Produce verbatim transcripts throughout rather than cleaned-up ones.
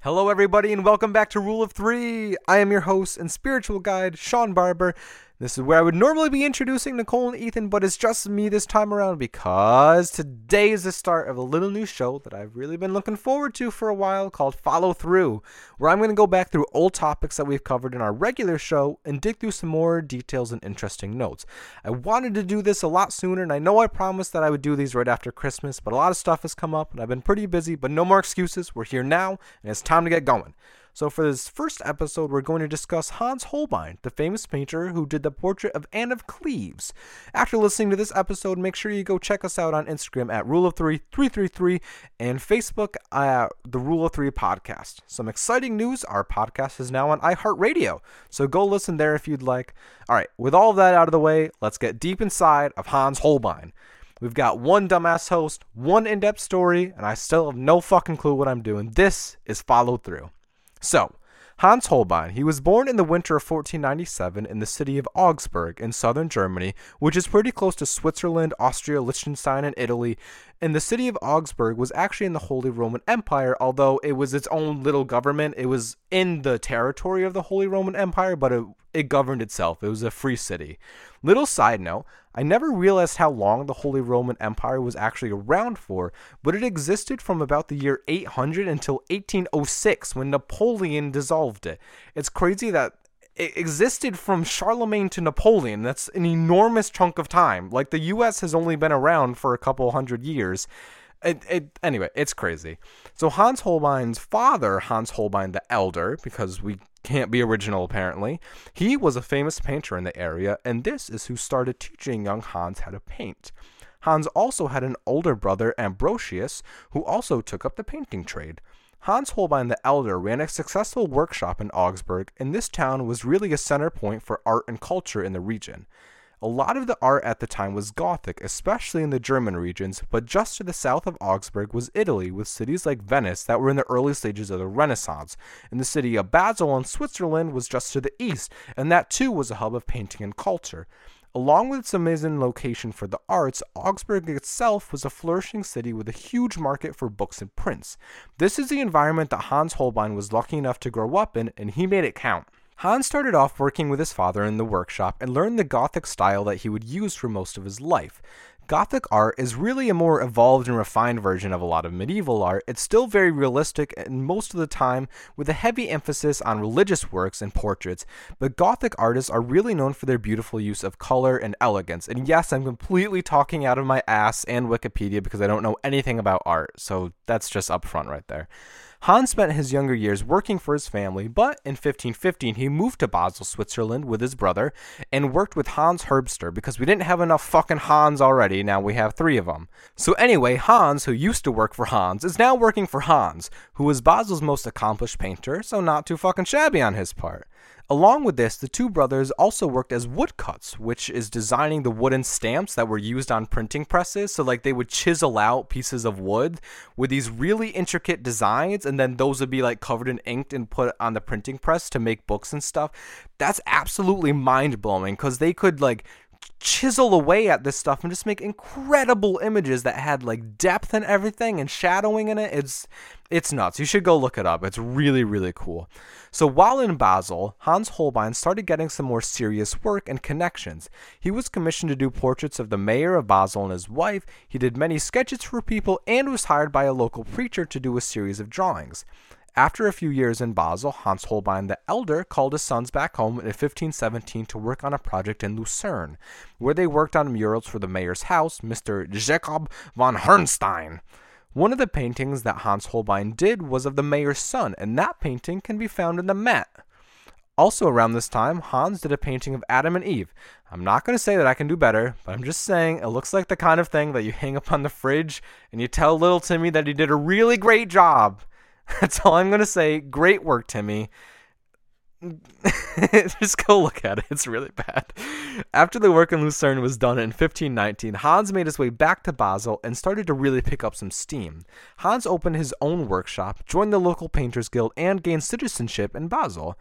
Hello everybody and welcome back to Rule of Three. I am your host and spiritual guide, Sean Barber. This is where I would normally be introducing Nicole and Ethan, but it's just me this time around because today is the start of a little new show that I've really been looking forward to for a while called Follow Through, where I'm going to go back through old topics that we've covered in our regular show and dig through some more details and interesting notes. I wanted to do this a lot sooner, and I know I promised that I would do these right after Christmas, but a lot of stuff has come up and I've been pretty busy, but no more excuses. We're here now and it's time to get going. So for this first episode, we're going to discuss Hans Holbein, the famous painter who did the portrait of Anne of Cleves. After listening to this episode, make sure you go check us out on Instagram at Rule of Three three three three and Facebook at the Rule of Three Podcast. Some exciting news, our podcast is now on iHeartRadio, so go listen there if you'd like. All right, with all of that out of the way, let's get deep inside of Hans Holbein. We've got one dumbass host, one in-depth story, and I still have no fucking clue what I'm doing. This is Follow Through. So, Hans Holbein, he was born in the winter of fourteen ninety-seven in the city of Augsburg in southern Germany, which is pretty close to Switzerland, Austria, Liechtenstein, and Italy. And the city of Augsburg was actually in the Holy Roman Empire, although it was its own little government. It was in the territory of the Holy Roman Empire, but it, it governed itself. It was a free city. Little side note, I never realized how long the Holy Roman Empire was actually around for, but it existed from about the year eight hundred until eighteen oh six when Napoleon dissolved it. It's crazy that it existed from Charlemagne to Napoleon. That's an enormous chunk of time. Like, the U S has only been around for a couple hundred years. It, it, anyway, it's crazy. So Hans Holbein's father, Hans Holbein the Elder, because we can't be original apparently, he was a famous painter in the area, and this is who started teaching young Hans how to paint. Hans also had an older brother, Ambrosius, who also took up the painting trade. Hans Holbein the Elder ran a successful workshop in Augsburg, and this town was really a center point for art and culture in the region. A lot of the art at the time was Gothic, especially in the German regions, but just to the south of Augsburg was Italy, with cities like Venice that were in the early stages of the Renaissance, and the city of Basel in Switzerland was just to the east, and that too was a hub of painting and culture. Along with its amazing location for the arts, Augsburg itself was a flourishing city with a huge market for books and prints. This is the environment that Hans Holbein was lucky enough to grow up in, and he made it count. Hans started off working with his father in the workshop and learned the Gothic style that he would use for most of his life. Gothic art is really a more evolved and refined version of a lot of medieval art. It's still very realistic and most of the time with a heavy emphasis on religious works and portraits, but Gothic artists are really known for their beautiful use of color and elegance. And yes, I'm completely talking out of my ass and Wikipedia because I don't know anything about art, so that's just upfront right there. Hans spent his younger years working for his family, but in fifteen fifteen he moved to Basel, Switzerland with his brother and worked with Hans Herbster because we didn't have enough fucking Hans already, now we have three of them. So anyway, Hans, who used to work for Hans, is now working for Hans, who was Basel's most accomplished painter, so not too fucking shabby on his part. Along with this, the two brothers also worked as woodcuts, which is designing the wooden stamps that were used on printing presses. So like they would chisel out pieces of wood with these really intricate designs, and then those would be like covered in ink and put on the printing press to make books and stuff. That's absolutely mind-blowing because they could like chisel away at this stuff and just make incredible images that had like depth and everything and shadowing in it. It's it's nuts. You should go look it up. It's really, really cool. So while in Basel, Hans Holbein started getting some more serious work and connections. He was commissioned to do portraits of the mayor of Basel and his wife. He did many sketches for people and was hired by a local preacher to do a series of drawings. After a few years in Basel, Hans Holbein the Elder called his sons back home in fifteen seventeen to work on a project in Lucerne, where they worked on murals for the mayor's house, Mister Jacob von Herrnstein. One of the paintings that Hans Holbein did was of the mayor's son, and that painting can be found in the Met. Also around this time, Hans did a painting of Adam and Eve. I'm not going to say that I can do better, but I'm just saying it looks like the kind of thing that you hang up on the fridge and you tell little Timmy that he did a really great job. That's all I'm going to say. Great work, Timmy. Just go look at it. It's really bad. After the work in Lucerne was done in fifteen nineteen, Hans made his way back to Basel and started to really pick up some steam. Hans opened his own workshop, joined the local Painters Guild, and gained citizenship in Basel.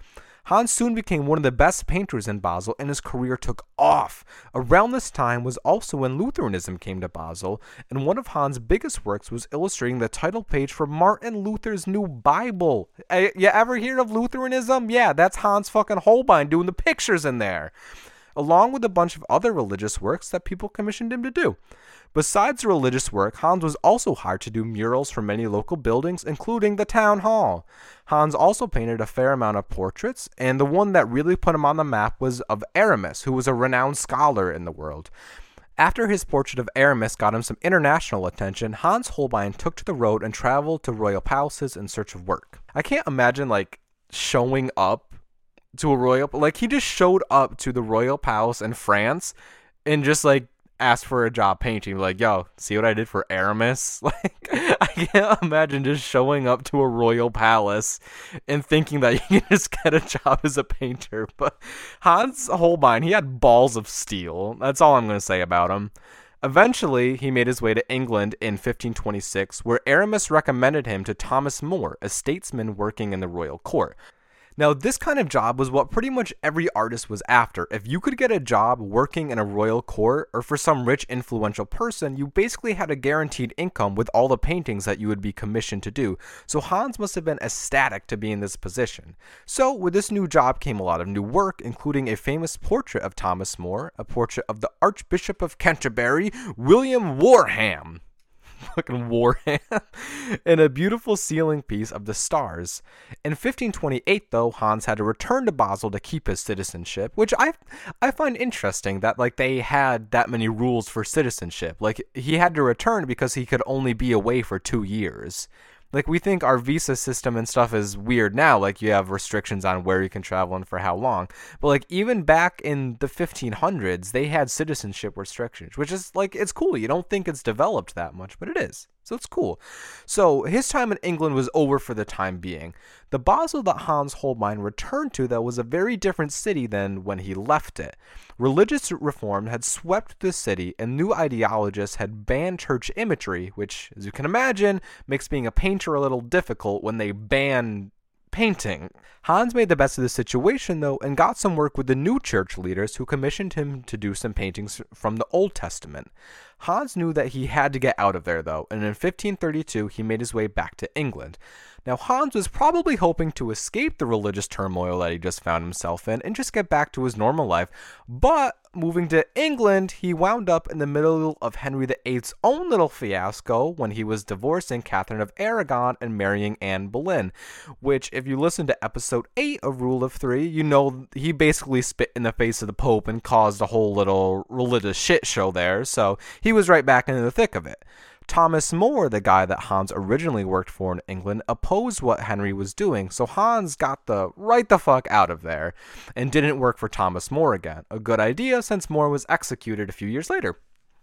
Hans soon became one of the best painters in Basel, and his career took off. Around this time was also when Lutheranism came to Basel, and one of Hans' biggest works was illustrating the title page for Martin Luther's new Bible. Uh, you ever hear of Lutheranism? Yeah, that's Hans fucking Holbein doing the pictures in there, along with a bunch of other religious works that people commissioned him to do. Besides the religious work, Hans was also hired to do murals for many local buildings, including the town hall. Hans also painted a fair amount of portraits, and the one that really put him on the map was of Aramis, who was a renowned scholar in the world. After his portrait of Aramis got him some international attention, Hans Holbein took to the road and traveled to royal palaces in search of work. I can't imagine, like, showing up to a royal... Like, he just showed up to the royal palace in France and just, like, asked for a job painting. Like, yo, see what I did for Aramis? Like, I can't imagine just showing up to a royal palace and thinking that you can just get a job as a painter. But Hans Holbein, he had balls of steel. That's all I'm going to say about him. Eventually, he made his way to England in fifteen twenty-six, where Aramis recommended him to Thomas More, a statesman working in the royal court. Now, this kind of job was what pretty much every artist was after. If you could get a job working in a royal court or for some rich, influential person, you basically had a guaranteed income with all the paintings that you would be commissioned to do. So Hans must have been ecstatic to be in this position. So with this new job came a lot of new work, including a famous portrait of Thomas More, a portrait of the Archbishop of Canterbury, William Warham. Fucking Warham, and a beautiful ceiling piece of the stars. In fifteen twenty-eight, though, Hans had to return to Basel to keep his citizenship, which I I find interesting that, like, they had that many rules for citizenship. Like, he had to return because he could only be away for two years. Like, we think our visa system and stuff is weird now. Like, you have restrictions on where you can travel and for how long. But, like, even back in the fifteen hundreds, they had citizenship restrictions, which is, like, it's cool. You don't think it's developed that much, but it is. So it's cool. So his time in England was over for the time being. The Basel that Hans Holbein returned to, though, was a very different city than when he left it. Religious reform had swept the city, and new ideologists had banned church imagery, which, as you can imagine, makes being a painter a little difficult when they ban painting. Hans made the best of the situation, though, and got some work with the new church leaders who commissioned him to do some paintings from the Old Testament. Hans knew that he had to get out of there, though, and in fifteen thirty-two he made his way back to England. Now, Hans was probably hoping to escape the religious turmoil that he just found himself in and just get back to his normal life, but moving to England, he wound up in the middle of Henry the Eighth's own little fiasco when he was divorcing Catherine of Aragon and marrying Anne Boleyn, which, if you listen to episode eight of Rule of Three, you know he basically spit in the face of the Pope and caused a whole little religious shit show there, so he was right back into the thick of it. Thomas More, the guy that Hans originally worked for in England, opposed what Henry was doing, so Hans got the right the fuck out of there and didn't work for Thomas More again. A good idea, since More was executed a few years later.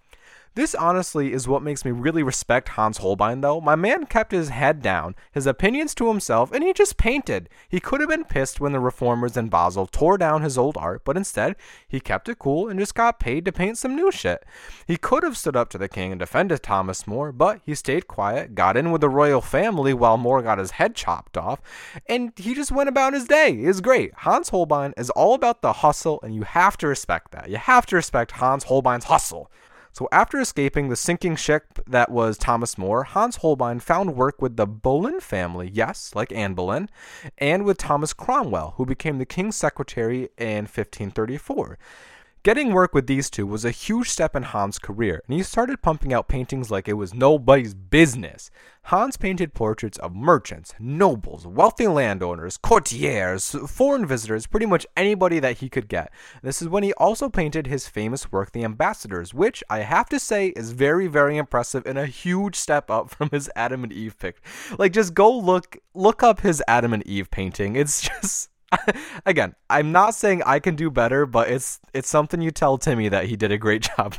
This honestly is what makes me really respect Hans Holbein, though. My man kept his head down, his opinions to himself, and he just painted. He could have been pissed when the reformers in Basel tore down his old art, but instead, he kept it cool and just got paid to paint some new shit. He could have stood up to the king and defended Thomas More, but he stayed quiet, got in with the royal family while More got his head chopped off, and he just went about his day. It was great. Hans Holbein is all about the hustle, and you have to respect that. You have to respect Hans Holbein's hustle. So after escaping the sinking ship that was Thomas More, Hans Holbein found work with the Boleyn family, yes, like Anne Boleyn, and with Thomas Cromwell, who became the king's secretary in fifteen thirty-four. Getting work with these two was a huge step in Hans' career, and he started pumping out paintings like it was nobody's business. Hans painted portraits of merchants, nobles, wealthy landowners, courtiers, foreign visitors, pretty much anybody that he could get. This is when he also painted his famous work, The Ambassadors, which I have to say is very, very impressive and a huge step up from his Adam and Eve pic. Like, just go look, look up his Adam and Eve painting. It's just... Again, I'm not saying I can do better, but it's it's something you tell Timmy that he did a great job.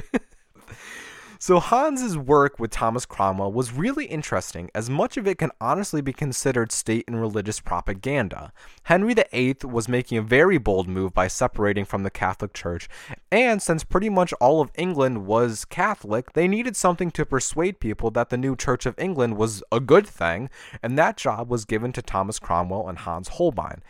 So Hans's work with Thomas Cromwell was really interesting, as much of it can honestly be considered state and religious propaganda. Henry the Eighth was making a very bold move by separating from the Catholic Church, and since pretty much all of England was Catholic, they needed something to persuade people that the new Church of England was a good thing, and that job was given to Thomas Cromwell and Hans Holbein.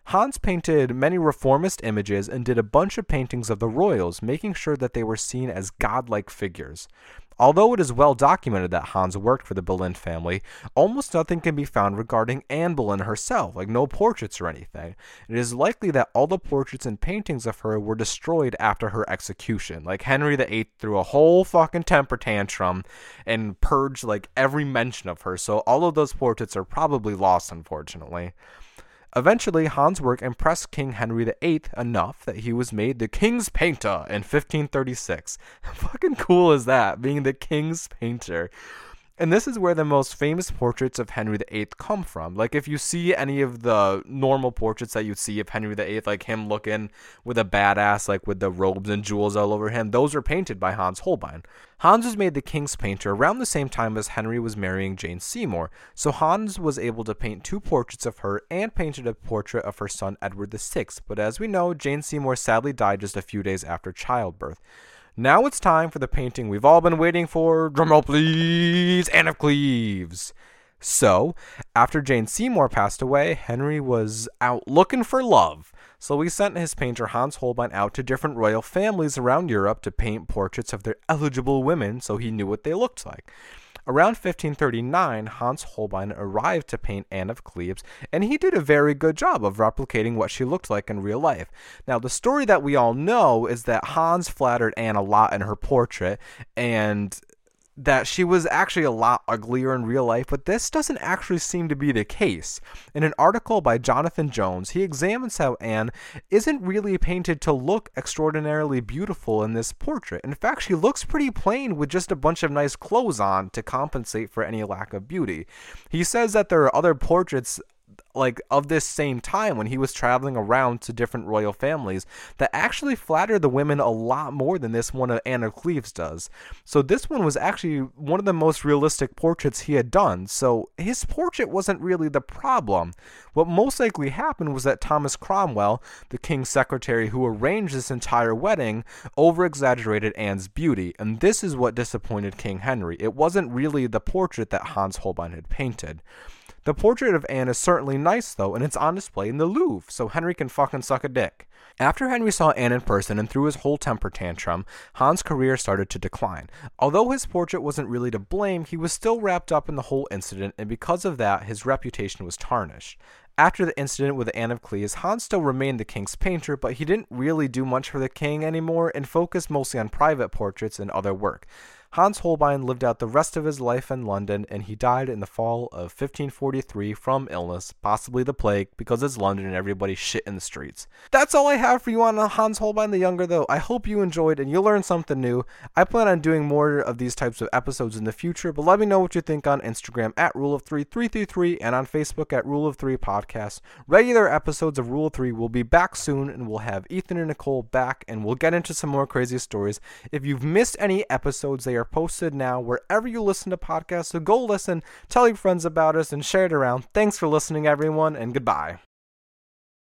Hans painted many reformist images and did a bunch of paintings of the royals, making sure that they were seen as godlike figures. Although it is well documented that Hans worked for the Boleyn family, almost nothing can be found regarding Anne Boleyn herself, like no portraits or anything. It is likely that all the portraits and paintings of her were destroyed after her execution. Like Henry the Eighth threw a whole fucking temper tantrum and purged like every mention of her, so all of those portraits are probably lost, unfortunately. Eventually, Hans' work impressed King Henry the Eighth enough that he was made the King's Painter in fifteen thirty-six. How fucking cool is that, being the King's Painter? And this is where the most famous portraits of Henry the Eighth come from. Like, if you see any of the normal portraits that you'd see of Henry the Eighth, like him looking with a badass, like with the robes and jewels all over him, those are painted by Hans Holbein. Hans was made the King's Painter around the same time as Henry was marrying Jane Seymour, so Hans was able to paint two portraits of her and painted a portrait of her son Edward the Sixth, but as we know, Jane Seymour sadly died just a few days after childbirth. Now it's time for the painting we've all been waiting for. Drumroll please, Anne of Cleves. So, after Jane Seymour passed away, Henry was out looking for love. So he sent his painter Hans Holbein out to different royal families around Europe to paint portraits of their eligible women so he knew what they looked like. Around fifteen thirty-nine, Hans Holbein arrived to paint Anne of Cleves, and he did a very good job of replicating what she looked like in real life. Now, the story that we all know is that Hans flattered Anne a lot in her portrait, and that she was actually a lot uglier in real life, but this doesn't actually seem to be the case. In an article by Jonathan Jones, he examines how Anne isn't really painted to look extraordinarily beautiful in this portrait. In fact, she looks pretty plain with just a bunch of nice clothes on to compensate for any lack of beauty. He says that there are other portraits like of this same time when he was traveling around to different royal families that actually flatter the women a lot more than this one of Anne of Cleves does. So this one was actually one of the most realistic portraits he had done. So his portrait wasn't really the problem. What most likely happened was that Thomas Cromwell, the king's secretary who arranged this entire wedding, over-exaggerated Anne's beauty, and this is what disappointed King Henry. It wasn't really the portrait that Hans Holbein had painted. The portrait of Anne is certainly nice, though, and it's on display in the Louvre, so Henry can fucking suck a dick. After Henry saw Anne in person and threw his whole temper tantrum, Hans' career started to decline. Although his portrait wasn't really to blame, he was still wrapped up in the whole incident, and because of that, his reputation was tarnished. After the incident with Anne of Cleves, Hans still remained the king's painter, but he didn't really do much for the king anymore and focused mostly on private portraits and other work. Hans Holbein lived out the rest of his life in London, and he died in the fall of fifteen forty-three from illness, possibly the plague, because it's London and everybody shit in the streets. That's all I have for you on Hans Holbein the Younger, though. I hope you enjoyed and you learned something new. I plan on doing more of these types of episodes in the future, but let me know what you think on Instagram at Rule of Three three three three and on Facebook at Rule of Three Podcast. Regular episodes of Rule of Three will be back soon, and we'll have Ethan and Nicole back, and we'll get into some more crazy stories. If you've missed any episodes, they are posted now wherever you listen to podcasts, so go listen, tell your friends about us, and share it around. Thanks for listening, everyone, and goodbye.